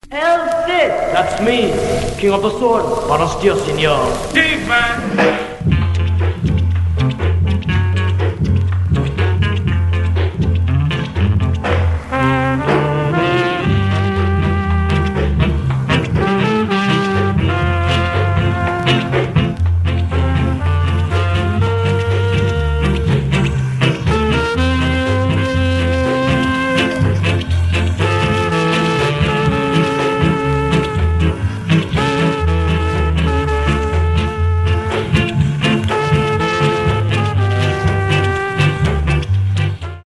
El Cid! That's me, King of the Sword. Buenos dias, senor. Dave, man.